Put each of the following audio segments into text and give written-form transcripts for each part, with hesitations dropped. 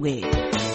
Zimbabwe.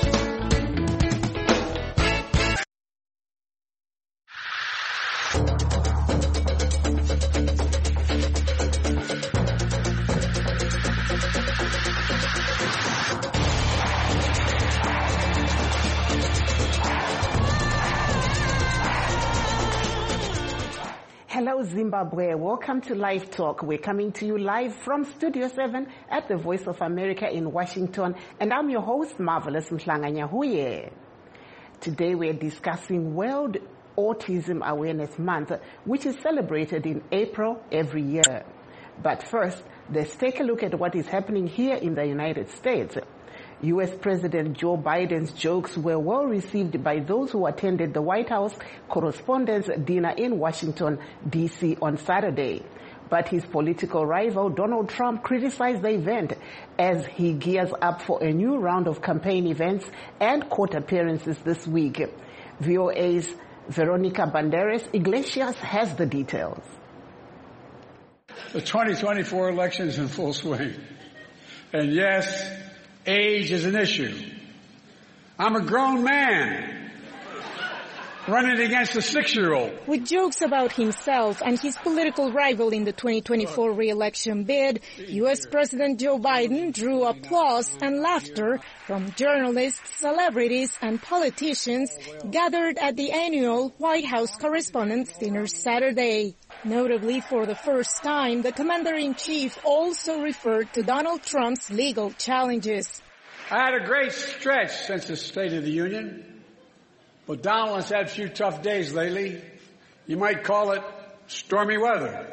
Hello Zimbabwe, welcome to Live Talk. We're coming to you live from Studio 7 at the Voice of America in Washington, and I'm your host, Marvelous Mhlanga-Nyahuye. Today we're discussing World Autism Awareness Month, which is celebrated in April every year. But first, let's take a look at what is happening here in the United States. U.S. President Joe Biden's jokes were well received by those who attended the White House Correspondents' Dinner in Washington, D.C. on Saturday. But his political rival, Donald Trump, criticized the event as he gears up for a new round of campaign events and court appearances this week. VOA's Veronica Banderas Iglesias has the details. The 2024 election is in full swing. And yes, age is an issue. I'm a grown man running against a 6-year-old. With jokes about himself and his political rival in the 2024 re-election bid, U.S. President Joe Biden drew applause and laughter from journalists, celebrities, and politicians gathered at the annual White House Correspondents' Dinner Saturday. Notably, for the first time, the commander-in-chief also referred to Donald Trump's legal challenges. I had a great stretch since the State of the Union, but Donald has had a few tough days lately. You might call it stormy weather.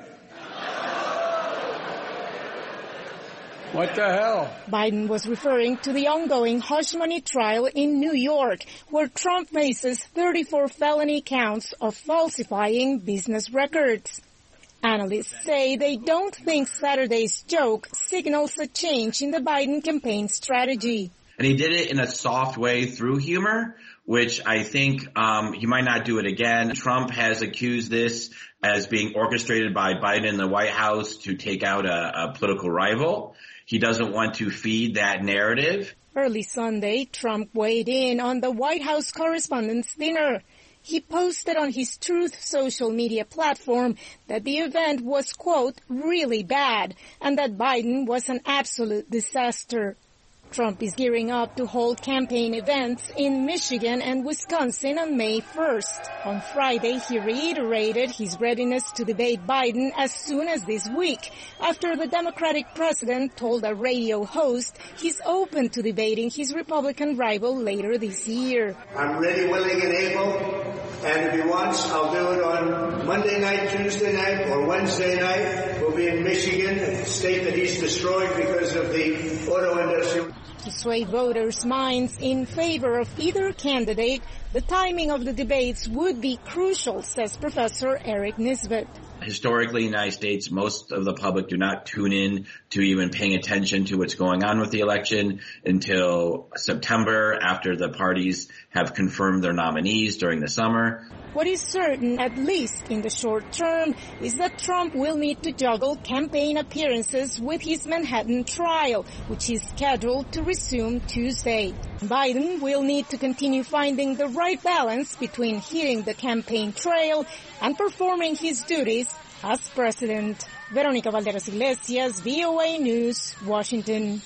What the hell? Biden was referring to the ongoing hush money trial in New York, where Trump faces 34 felony counts of falsifying business records. Analysts say they don't think Saturday's joke signals a change in the Biden campaign strategy. And he did it in a soft way through humor, which I think he might not do it again. Trump has accused this as being orchestrated by Biden in the White House to take out a political rival. He doesn't want to feed that narrative. Early Sunday, Trump weighed in on the White House Correspondents' Dinner. He posted on his Truth social media platform that the event was, quote, really bad, and that Biden was an absolute disaster. Trump is gearing up to hold campaign events in Michigan and Wisconsin on May 1st. On Friday, he reiterated his readiness to debate Biden as soon as this week, after the Democratic president told a radio host he's open to debating his Republican rival later this year. I'm ready, willing, and able, and if he wants, I'll do it on Monday night, Tuesday night, or Wednesday night. We'll be in Michigan, a state that he's destroyed because of the auto industry. To sway voters' minds in favor of either candidate, the timing of the debates would be crucial, says Professor Eric Nisbet. Historically, in the United States, most of the public do not tune in to even paying attention to what's going on with the election until September, after the parties have confirmed their nominees during the summer. What is certain, at least in the short term, is that Trump will need to juggle campaign appearances with his Manhattan trial, which is scheduled to resume Tuesday. Biden will need to continue finding the right balance between hitting the campaign trail and performing his duties as president. Veronica Valderas Iglesias, VOA News, Washington.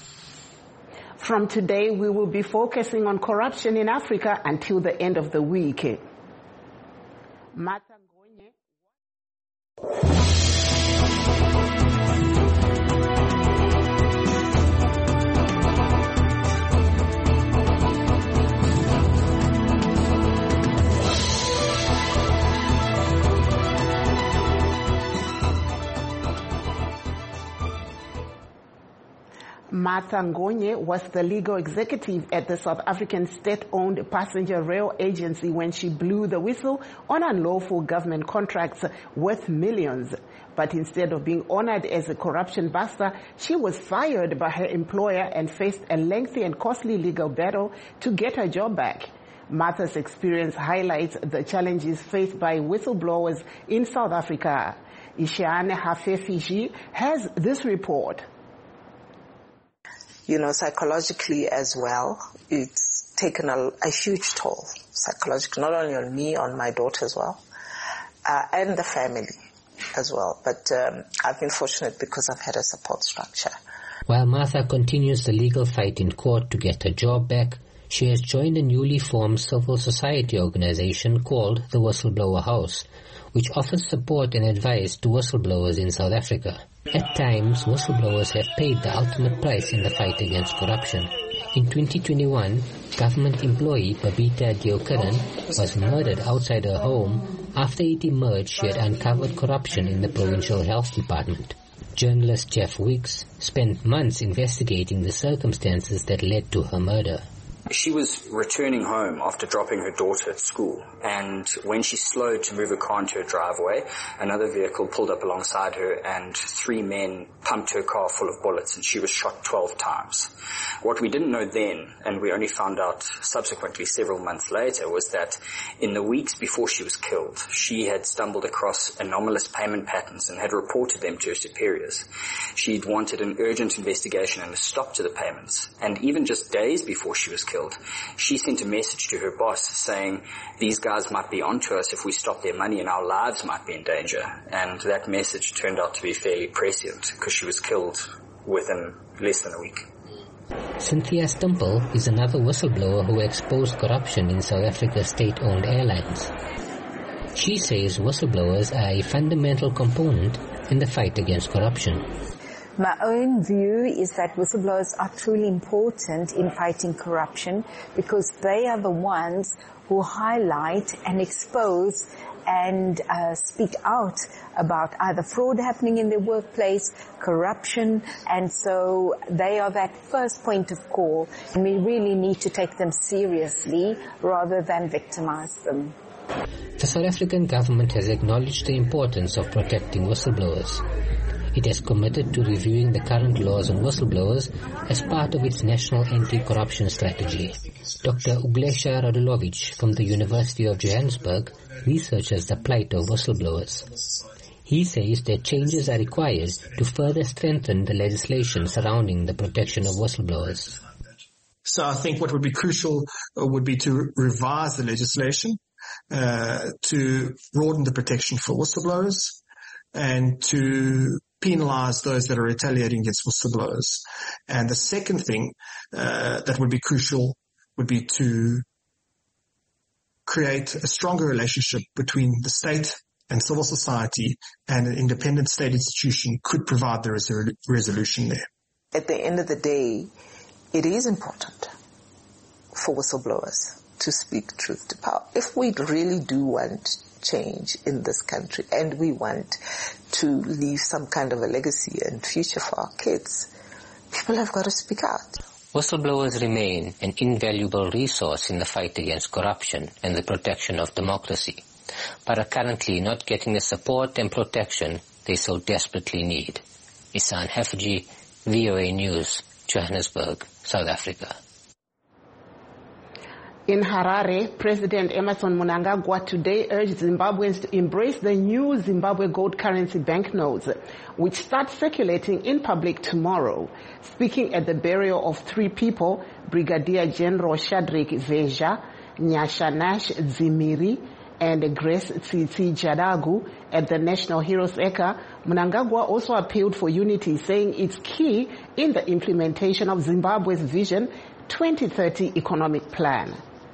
From today, we will be focusing on corruption in Africa until the end of the week. Martha Ngonye was the legal executive at the South African state-owned passenger rail agency when she blew the whistle on unlawful government contracts worth millions. But instead of being honored as a corruption buster, she was fired by her employer and faced a lengthy and costly legal battle to get her job back. Martha's experience highlights the challenges faced by whistleblowers in South Africa. Ishiane Hafefiji has this report. psychologically as well, it's taken a huge toll, psychologically, not only on me, on my daughter as well, and the family as well. But I've been fortunate because I've had a support structure. While Martha continues the legal fight in court to get her job back, she has joined a newly formed civil society organization called the Whistleblower House, which offers support and advice to whistleblowers in South Africa. At times, whistleblowers have paid the ultimate price in the fight against corruption. In 2021, government employee Babita Deokaran was murdered outside her home after it emerged she had uncovered corruption in the provincial health department. Journalist Jeff Wicks spent months investigating the circumstances that led to her murder. She was returning home after dropping her daughter at school, and when she slowed to move her car into her driveway, another vehicle pulled up alongside her and 3 men pumped her car full of bullets, and she was shot 12 times. What we didn't know then, and we only found out subsequently several months later, was that in the weeks before she was killed, she had stumbled across anomalous payment patterns and had reported them to her superiors. She'd wanted an urgent investigation and a stop to the payments, and even just days before she was killed, she sent a message to her boss saying, these guys might be onto us if we stop their money and our lives might be in danger. And that message turned out to be fairly prescient because she was killed within less than a week. Cynthia Stimple is another whistleblower who exposed corruption in South Africa's state-owned airlines. She says whistleblowers are a fundamental component in the fight against corruption. My own view is that whistleblowers are truly important in fighting corruption because they are the ones who highlight and expose and speak out about either fraud happening in their workplace, corruption, and so they are that first point of call, and we really need to take them seriously rather than victimize them. The South African government has acknowledged the importance of protecting whistleblowers. It has committed to reviewing the current laws on whistleblowers as part of its national anti-corruption strategy. Dr. Uglesha Radulovic from the University of Johannesburg researches the plight of whistleblowers. He says that changes are required to further strengthen the legislation surrounding the protection of whistleblowers. So I think what would be crucial would be to revise the legislation, to broaden the protection for whistleblowers, and to penalize those that are retaliating against whistleblowers. And the second thing that would be crucial would be to create a stronger relationship between the state and civil society, and an independent state institution could provide the resolution there. At the end of the day, it is important for whistleblowers to speak truth to power. If we really do want change in this country and we want to leave some kind of a legacy and future for our kids, people have got to speak out. Whistleblowers remain an invaluable resource in the fight against corruption and the protection of democracy, but are currently not getting the support and protection they so desperately need. Isan Hefji, VOA News, Johannesburg, South Africa. In Harare, President Emmerson Mnangagwa today urged Zimbabweans to embrace the new Zimbabwe gold currency banknotes, which start circulating in public tomorrow. Speaking at the burial of 3 people, Brigadier General Shadrack Veja, Nyashanash Zimiri, and Grace Tsitsi Jadagu at the National Heroes Eka, Mnangagwa also appealed for unity, saying it's key in the implementation of Zimbabwe's Vision 2030 economic plan.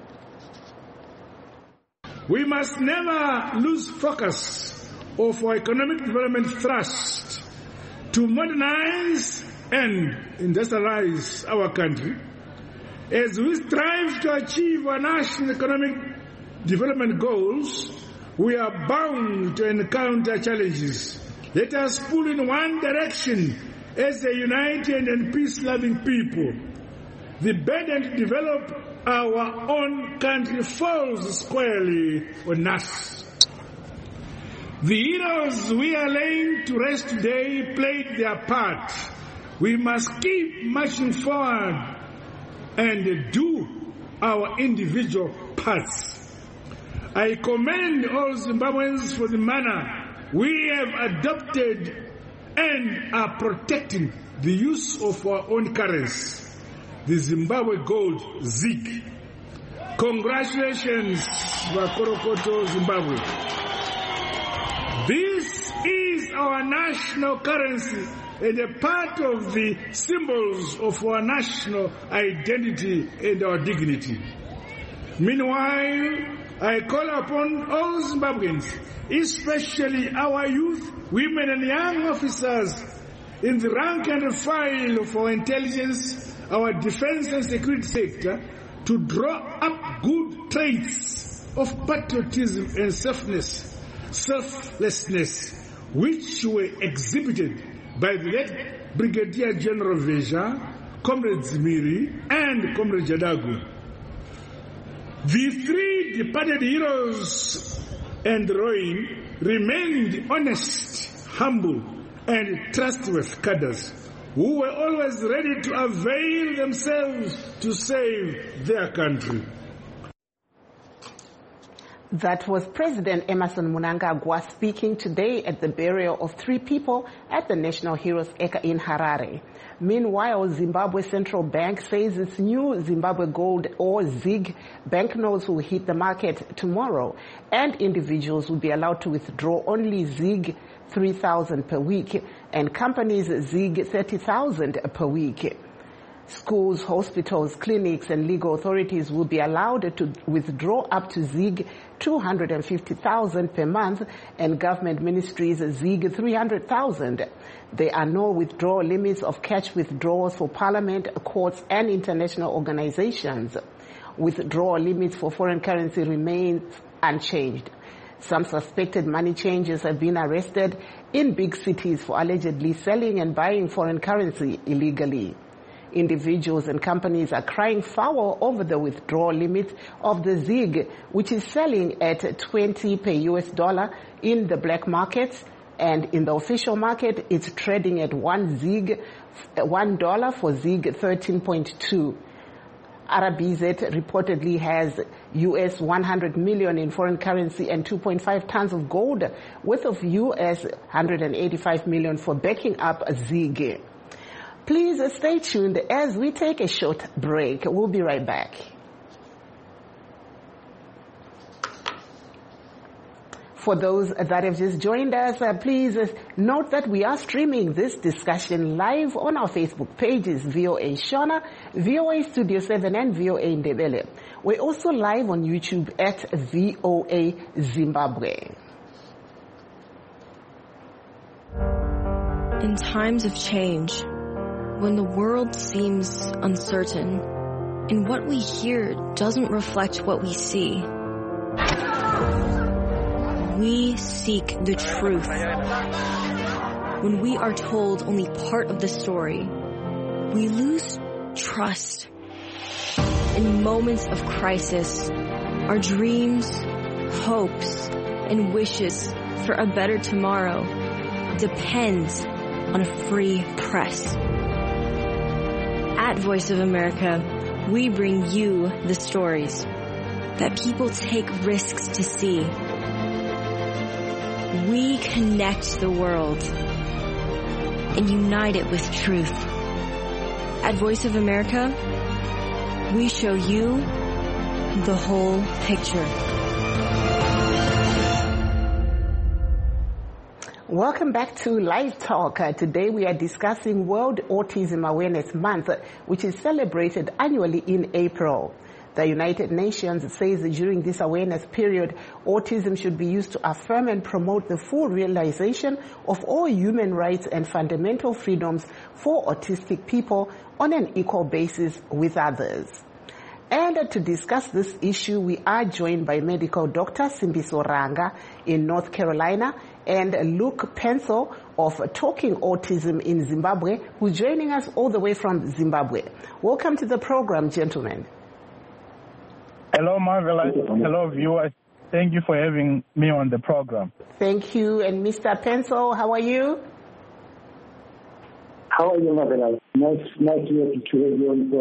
We must never lose focus of our economic development thrust to modernize and industrialize our country. As we strive to achieve our national economic development goals, we are bound to encounter challenges. Let us pull in one direction as a united and peace-loving people. The burden to develop our own country falls squarely on us. The heroes we are laying to rest today played their part. We must keep marching forward and do our individual parts. I commend all Zimbabweans for the manner we have adopted and are protecting the use of our own currency, the Zimbabwe gold, ZiG. Congratulations, Wakorokoto, Zimbabwe. This is our national currency and a part of the symbols of our national identity and our dignity. Meanwhile, I call upon all Zimbabweans, especially our youth, women and young officers in the rank and file of our intelligence, our defense and security sector, to draw up good traits of patriotism and selflessness, which were exhibited by the late Brigadier General Veja, Comrade Zimiri, and Comrade Jadagu. The three departed heroes and Roin remained honest, humble, and trustworthy cadres who were always ready to avail themselves to save their country. That was President Emmerson Mnangagwa speaking today at the burial of 3 people at the National Heroes Acre in Harare. Meanwhile, Zimbabwe Central Bank says its new Zimbabwe Gold or ZiG banknotes will hit the market tomorrow, and individuals will be allowed to withdraw only ZiG 3,000 per week and companies ZiG 30,000 per week. Schools, hospitals, clinics and legal authorities will be allowed to withdraw up to ZiG 250,000 per month and government ministries ZiG 300,000. There are no withdrawal limits of cash withdrawals for parliament, courts and international organizations. Withdrawal limits for foreign currency remain unchanged. Some suspected money changers have been arrested in big cities for allegedly selling and buying foreign currency illegally. Individuals and companies are crying foul over the withdrawal limit of the ZiG, which is selling at 20 per US dollar in the black markets, and in the official market it's trading at $1 for ZiG 13.2. RBZ reportedly has US 100 million in foreign currency and 2.5 tons of gold, worth of US 185 million for backing up ZiG. Please stay tuned as we take a short break. We'll be right back. For those that have just joined us, please note that we are streaming this discussion live on our Facebook pages, VOA Shona, VOA Studio 7 and VOA Ndebele. We're also live on YouTube at VOA Zimbabwe. In times of change, when the world seems uncertain and what we hear doesn't reflect what we see, we seek the truth. When we are told only part of the story, we lose trust. In moments of crisis, our dreams, hopes, and wishes for a better tomorrow depends on a free press. At Voice of America, we bring you the stories that people take risks to see. We connect the world and unite it with truth. At Voice of America, we show you the whole picture. Welcome back to Live Talk. Today we are discussing World Autism Awareness Month, which is celebrated annually in April. The United Nations says that during this awareness period, autism should be used to affirm and promote the full realization of all human rights and fundamental freedoms for autistic people on an equal basis with others. And to discuss this issue, we are joined by medical Dr. Simbiso Ranga in North Carolina and Luke Pencil of Talking Autism in Zimbabwe, who's joining us all the way from Zimbabwe. Welcome to the program, gentlemen. Hello, Marvelous. Hello, viewers. Thank you for having me on the program. Thank you. And Mr. Pencil, how are you? How are you, Marvelous? Nice to have you on the program.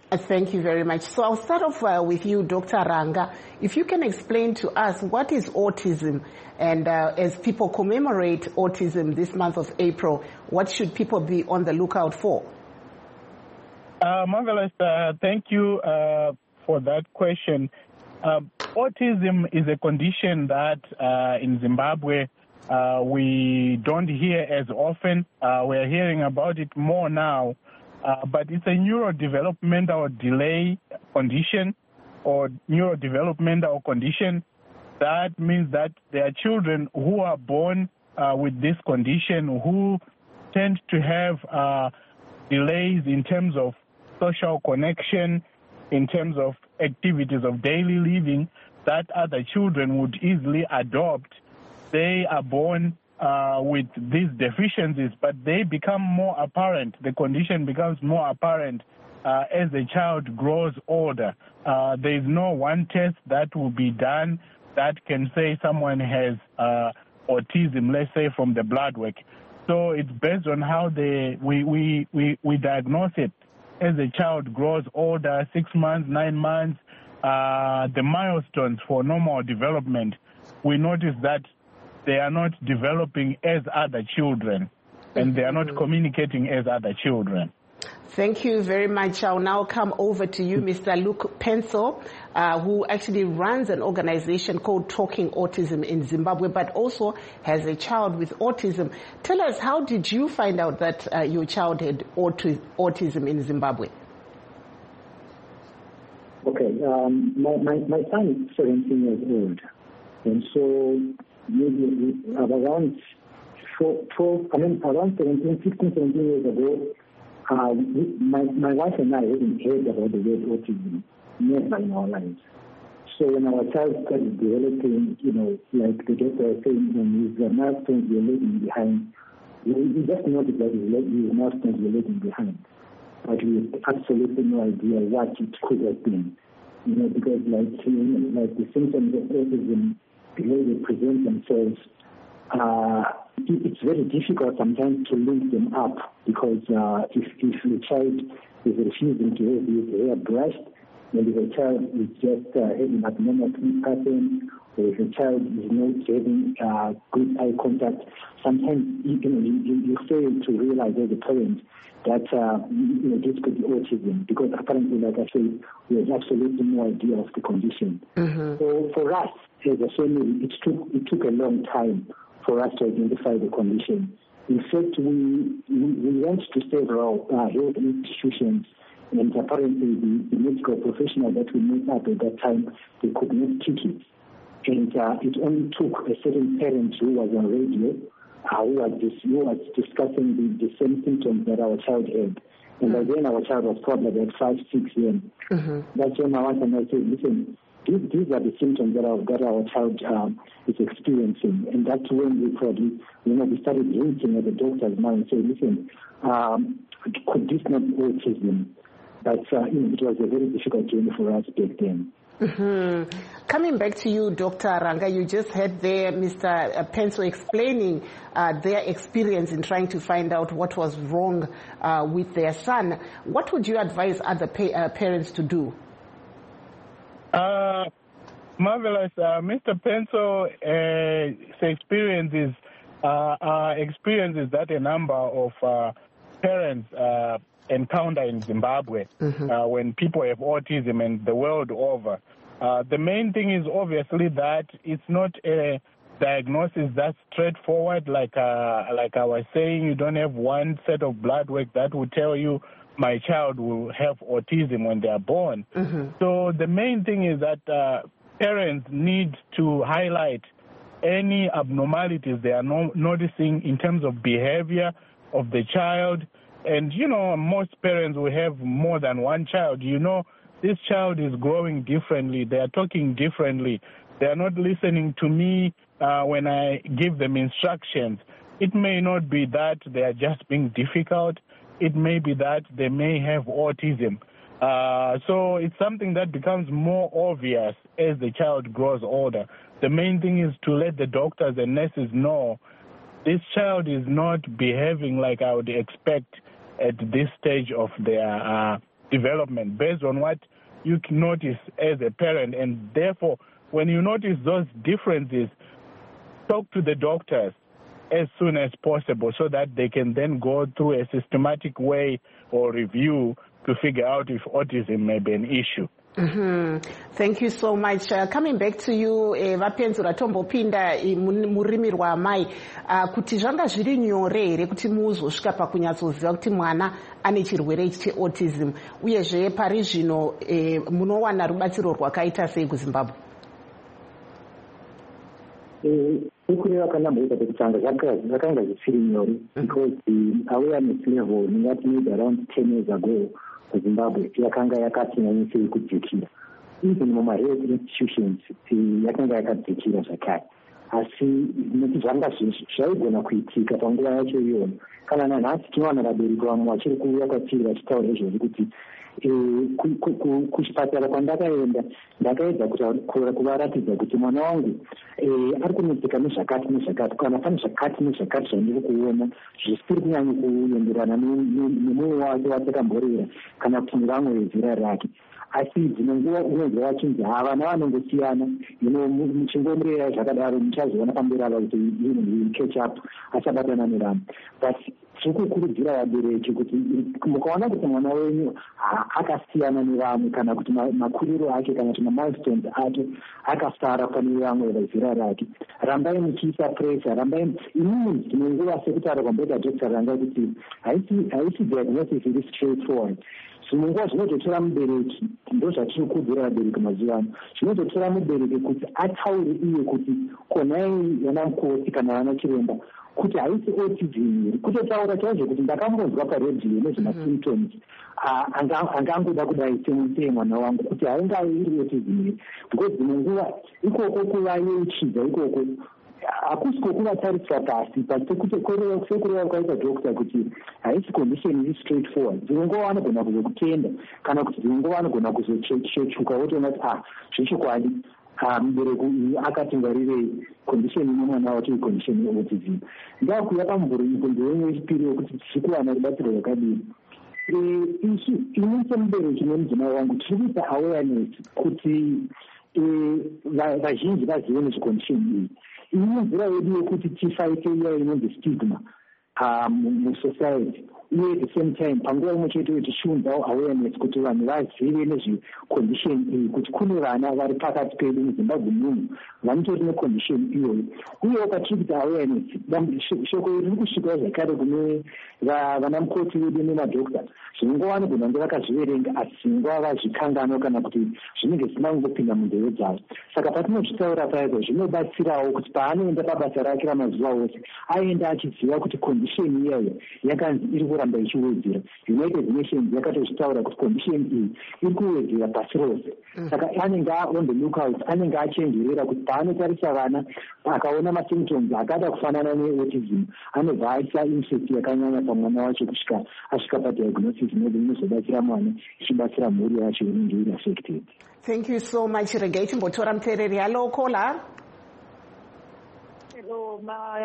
Thank you very much. So I'll start off with you, Dr. Ranga. If you can explain to us what is autism, and as people commemorate autism this month of April, what should people be on the lookout for? Marvelous. Thank you for that question. Autism is a condition that in Zimbabwe we don't hear as often. We're hearing about it more now. But it's a neurodevelopmental delay condition or neurodevelopmental condition. That means that there are children who are born with this condition who tend to have delays in terms of social connection, in terms of activities of daily living that other children would easily adopt. They are born with these deficiencies, but they become more apparent. The condition becomes more apparent as the child grows older. There is no one test that will be done that can say someone has autism, let's say from the blood work. So it's based on how we diagnose it. As the child grows older, 6 months, 9 months, the milestones for normal development, we notice that they are not developing as other children, and they are not communicating as other children. Thank you very much. I'll now come over to you, Mr. Luke Penso, who actually runs an organization called Talking Autism in Zimbabwe, but also has a child with autism. Tell us, how did you find out that your child had autism in Zimbabwe? Okay, my son is 17 years old, and so maybe around 17 years ago, my wife and I hadn't heard about the word autism, never in our lives. So when our child started developing, like the doctor was saying, when his milestones were lagging behind, we just noticed that his milestones were lagging behind. But we had absolutely no idea what it could have been. Because like the symptoms of autism, the way they present themselves, it's very difficult sometimes to link them up, because if the child is refusing to have his hair brushed, maybe the child is just having abnormal sleep pattern, or if the child is not having good eye contact, sometimes you fail to realize as a parent that this could be autism, because apparently, like I said, we have absolutely no idea of the condition. Mm-hmm. So for us as a family, it took a long time for us to identify the condition. In fact, we went to several health institutions, and apparently the medical professional that we met up at that time, they could not teach it. And it only took a certain parent who was on radio, who was discussing the same symptoms that our child had. And by then our child was probably about 5, 6 years. Mm-hmm. That's when my wife and I said, listen, these are the symptoms that our child is experiencing. And that's when we probably, we started hinting at the doctors now and saying, listen, could this not be autism? But, it was a very difficult journey for us back then. Mm-hmm. Coming back to you, Dr. Ranga, you just heard there Mr. Penso explaining their experience in trying to find out what was wrong with their son. What would you advise other parents to do? Marvelous. Mr. Penso's experiences that a number of parents encounter in Zimbabwe when people have autism and the world over. The main thing is obviously that it's not a diagnosis that's straightforward. Like I was saying, you don't have one set of blood work that will tell you my child will have autism when they are born. Mm-hmm. So the main thing is that parents need to highlight any abnormalities they are noticing in terms of behavior of the child. And, most parents will have more than one child. This child is growing differently. They are talking differently. They are not listening to me when I give them instructions. It may not be that they are just being difficult. It may be that they may have autism. So it's something that becomes more obvious as the child grows older. The main thing is to let the doctors and nurses know this child is not behaving like I would expect at this stage of their development based on what you can notice as a parent. And therefore, when you notice those differences, talk to the doctors as soon as possible so that they can then go through a systematic way or review to figure out if autism may be an issue. Thank you so much. Coming back to you, vapenzura tombopinda murimi rwamai kuti zvanga zviri nyore here kuti muzosvika pakunyatsoziva kuti mwana ane chirwere cheautism uyezve pari zvino munowana rubatsiro rwakaita sei kuZimbabwe? Ukureva kana mboita pekutanga zvakanga zvisiri nyore because the awareness level ingati maybe around 10 years ago kuZimbabwe yakanga yakati nyanyisei kudzikira. Even mumahealth institutions yakanga yakadzikira zvakare. Asi nekuti zvanga zvaigona kuitika panguva yacho iyona. Kana nanhasi tinowana vabereki vamwe vachiri kuuya kwatiri vachitaura izvozvo kuti kuchipatara kwandakaenda ndakaedza kuvaratidza kuti mwana wangu ari kunetseka nezvakati nezvakati, kana pane zvakati nezvakati zvandiri kuona zvisiri kunyanya kuenderana nemwoyo wake watakamborera kana kuti nevamwe vezera rake. Asi dzimwe nguva unonzwa vachinzi vana vanongosiyana, muchingomurera zvakadaro muchazoona pamberi ava kuti catch up achabatana nevamwe. But tikukurudzira vabereki kuti mukaona kuti mwana wenyu akasiyana nevamwe kana kuti makuriro ake kana kuti mamilestones ake akasara pane vamwe vezera rake, rambai muchiisa pressure, rambai imweni dzimwe nguva sekutaura kwamboita dhokita ranga kuti haisi diagnosis iri straightforward. Zvimwe nguva zvinototora mubereki, ndo zvatiri kukudzira vabereki mazuva ano, zvinototora mubereki kuti ataure iye kuti konai vana mukoti kana vana chiremba kuti haisi autism iri, kutotaura chaizvo kuti ndakambonzwa paredhiyo nezvemasymptoms angangoda kudai semutei mwana wangu kuti haingai iri autism iri, because dzimwe nguva ikoko kuvayeuchidza ikoko hakusi kwokuvatarisira pasi sekureva kwaita dhokita kuti haisi condition iri straight forward. Dzimwe nguva vanogona kuzokutenda kana kuti dzimwe nguva vanogona kuzochechuka votoona kuti zvechokwadi mubereki uyu akatingwarirei condition ine mwana wacho icondition yeautism. Ndakuya pamvuri ipo ndewenye wechipiri wekuti tiri kuwana rubatsiro rwakadini. Ini semubereki nemudzimai wangu tiri kuita awareness kuti vazhinji vazive nezvecondition iyi. Ini nzira yedu yekuti tifaite iya inonzi stigma musociety, uye at the same time panguva imwe chete tichiunzawo awareness kuti vanhu vazive nezvecondition iyi, kuti kune vana vari pakati pedu muZimbabwe muno vanotori necondition iyoyo. Uyewo patiri kuita awareness, shoko iri riri kusvikawo zvakare kune vana mukoti vedu nemadhokita. Zvimwe nguva vanogona kunge vakazviverenga asi zvimwe nguva vazvikanganwa kana kuti zvinenge zvisina kungopinda munzeve dzavo. Saka patinozvitaura paipo zvinobatsirawo kuti paanoenda pabasa rake ramazuva ose aenda achiziva kuti condition iyoyo yakanzi iri kuramba ichiwedzera. United Nations yakatozvitaura kuti condition iyi iri kuwedzera pasi rose. Saka anenge on the lookout, anenge achenjerera kuti paanotarisa vana akaona masymptoms akada kufanana neautism anobva aisa insect yakanyanya pamwana wacho kusvika asvika padiagnosis inozobatsira mwana ichibatsira mhuri yacho inenge iri affected. Thank you so much. Regai timbotora muteereri. Hello caller. Hello,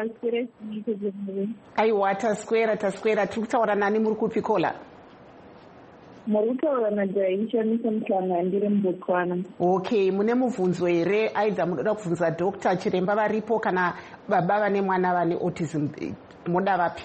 aiwa taswera tiri kutaura nani, muri kupi caller? Muri kutaura naJaisha Muhlanga ndiri muBotswana. Okay, mune mubvunzo here aidza munoda kubvunza Dr. Chiremba varipo kana baba vane mwana vane autism, moda vapi?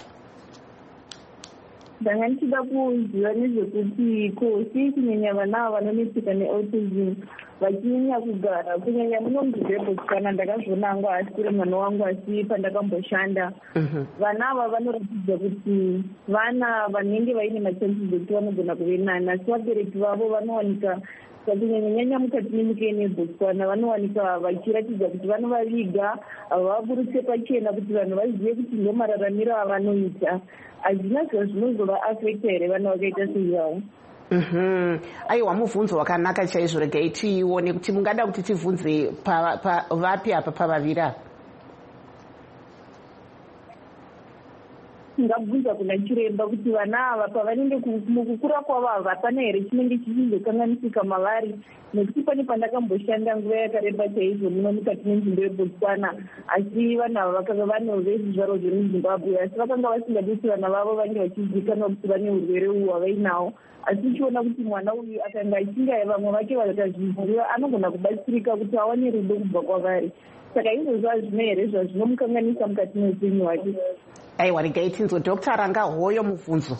Ndanga ndichida kuziva nezvekuti kosi kunyanya vana vanonetseka neautism vachinyanya kugara kunyanya munonzi zveBotswana ndakazviona hangu asiri mwana wangu asi pandakamboshanda vana ava vanoratidza kuti vana vanenge vaine machances ekuti vanogona kuve nani, asi vabereki vavo vanowanika kunyanya mukati menyika yeBotswana vanowanika vachiratidza kuti vanovaviga, havaburutse pachena kuti vanhu vazive kuti ndo mararamiro avanoita. Hazvina zvinozova affecta here vana vakaita seivavo. Aiwa, mubvunzo wakanaka chaizvo. Regai tione kuti mungada kuti tibvunze vapi apa pavaviri apa. tingabvunza kuna chiremba kuti vana ava pavanenge mukukura kwavo ava hapana here chinenge chichinzokanganisika mavari, nekuti pane pandakamboshanda nguva yakareba chaizvo muno mukati menzvimbo yebotswana, asi vanhu ava vakanga vane vezvizvaro zvemuzimbabwe, asi vakanga vasingadi kuti vana vavo vange vachizivikanwa kuti vane urwere uhu hwavainahwo. Asi tichiona kuti mwana uyu akanga achinga vamwe vake vakazviziva anogona kubatsirika kuti awane rudo kubva kwavari. Saka izvozvo hazvina here zvazvinomukanganisa mukati meupenyu hwake. Aiwa, regai tinzwe Dr. Ranga hoyo mubvunzo.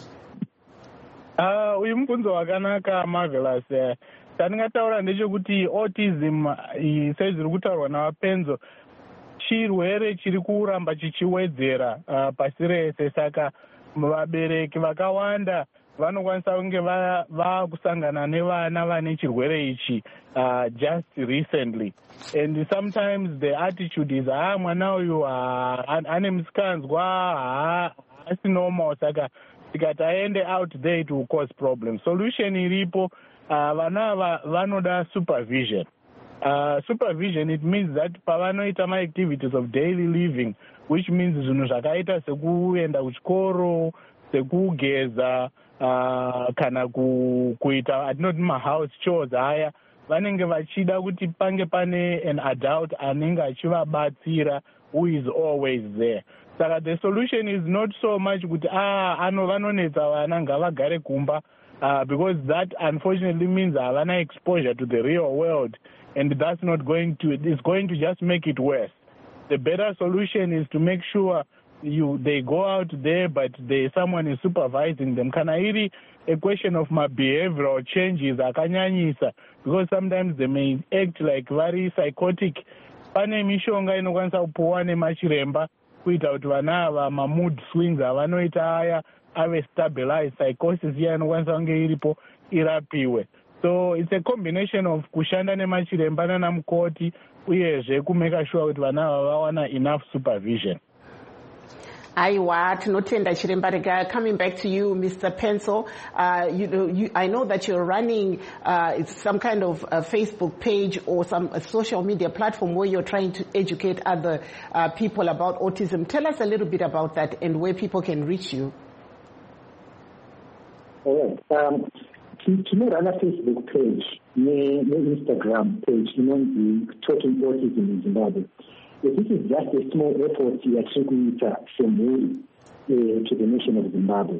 Uyu mubvunzo wakanaka Marvelous. Chandingataura ndechekuti autism sezviri kutaurwa navapenzo chirwere chiri kuramba chichiwedzera pasi rese. Saka vabereki vakawanda vanokwanisa kunge vakusangana nevana vane chirwere ichi just recently, and sometimes the attitude is mwana uyu ane musikanzwa asi normal, saka tikati aende out there it will cause problems. Solution iripo, vana ava vanoda supervision. Supervision, it means that pavanoita ma-activities of daily living, which means zvinhu zvakaita sekuenda kuchikoro, sekugeza, kana kuita atinoti ma-house chores aya, vanenge vachida kuti pange pane an adult anenge achivabatsira who is always there. Saka the solution is not so much kuti vanonetsa vana ngavagare kumba, because that unfortunately means havana exposure to the real world, and that's not going to, it's going to just make it worse. The better solution is to make sure they go out there, but someone is supervising them. Kana iri a question of my behavioral changes akanyanyisa, because sometimes they may act like very psychotic. Pane mishonga inokwanisa kupuwa nemachiremba kuita kuti vana ava mood swings avanoita aya ave stabilized, psychosis iya inokwanisa kunge iripo irapiwe. So it's a combination of kushanda nemachiremba nanamukoti uyezve kumeka sure kuti vana ava vawana enough supervision. Aiwa, tinotenda chiremba. Coming back to you, Mr. Pencil, I know that you're running some kind of a Facebook page or a social media platform where you're trying to educate other people about autism. Tell us a little bit about that and where people can reach you. All right. To run a Facebook page, Instagram page, Talking Autism in Zimbabwe. This is just a small effort yatiri semhuri to the nation of Zimbabwe.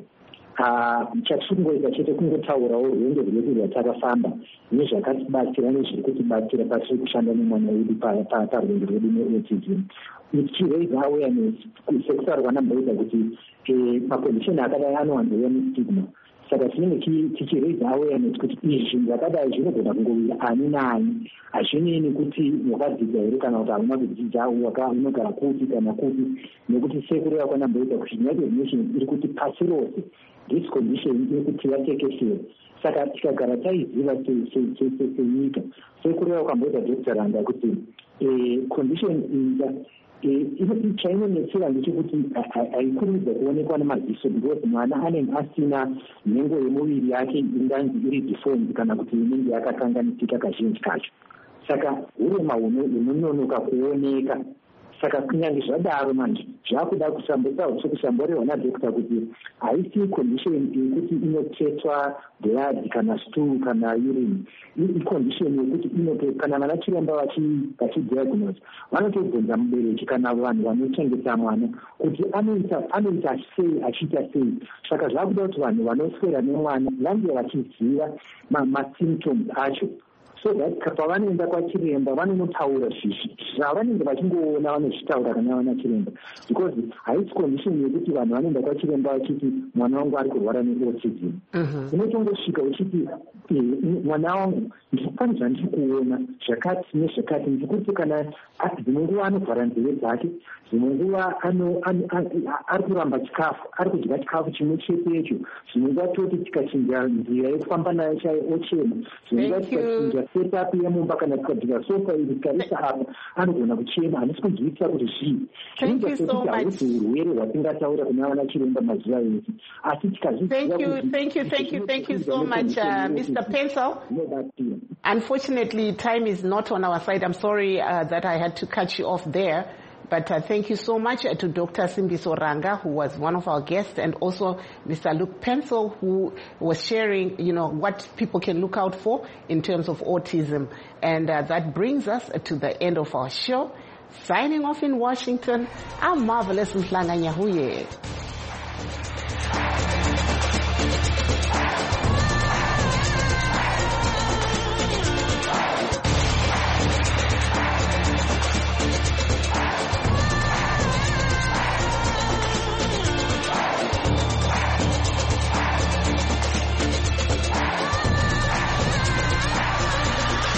Chatingoita chete kungotaurawo rwendo rwedu rwatakafamba nezvakatibatsira nezviri kutibatsira patiri kushanda nemwana wedu parwendo rwedu neautism. Tichiraise awareness sekutaurwa namboita kuti makondition akadai anowanzouya nestigma. Saka tinenge tichiraise awareness kuti izvi zvakadai zvinogona kungowira ani naani, hazvinei kuti wakadzidza here kana kuti hamuna kudzidza, unogara kuti kana kuti, nekuti sekuru yako namboita kuti United Nations iri kuti pasi rose this condition iri kuti yatekeshera. Saka tikagara taiziva senyika, sekuru yako kamboita Dr. Ranga kuti condition chainonetsera ndechekuti haikurumidza kuonekwa nemaziso, because mwana anenge asina nhengo yemuviri yake inganzi iri deformed kana kuti inenge yakakanganisika kazhinji kacho. Saka urema hunononoka kuoneka. Saka kunyange zvadaro manje zvakuda kusamborehwa nadhokita kuti haisi condition yekuti inotetwa blood kana stool kana urine. Condition yekuti kana vana chiremba vachidiagnose vanotobvunza mubereki kana vanhu vanochengeta mwana kuti anoita sei achiita sei. Saka zvakuda kuti vanhu vanoswera nemwana vange vachiziva masymptoms acho, so that pavanoenda kwachiremba vanonotaura zvavanenge vachingoona vanozvitaura kana vana chiremba, because haisi condition yekuti vanhu vanoenda kwachiremba vachiti mwana wangu ari kurwara neautism. Unotongosvika uchiti mwana wangu pane zvandiri kuona zvakati nezvakati, ndikuti kana dzimwe nguva anovhara nzeve dzake, dzimwe nguva ari kuramba chikafu, ari kudya chikafu chimwe chetecho, zvimwe nguva toti tikachinja nzira yekufamba nayo chaiyo ochema, zvimwe nguva tikachinja setup yemumba kana tikadhika sofa iri tikarisa apa anogona kuchema. Handisi kunzwisisa kuti zvii zvinoita sekuti hausi urwere hwatingataura kuna vana chiremba mazuva ese, asi tikazviziva. Thank you so much, Mr. Pencil. Unfortunately, time is not on our side. I'm sorry that I had to cut you off there. But thank you so much to Dr. Simbiso Ranga, who was one of our guests, and also Mr. Luke Pencil, who was sharing, what people can look out for in terms of autism. And that brings us to the end of our show. Signing off in Washington, I'm Marvelous Mhlanga Nyahuye.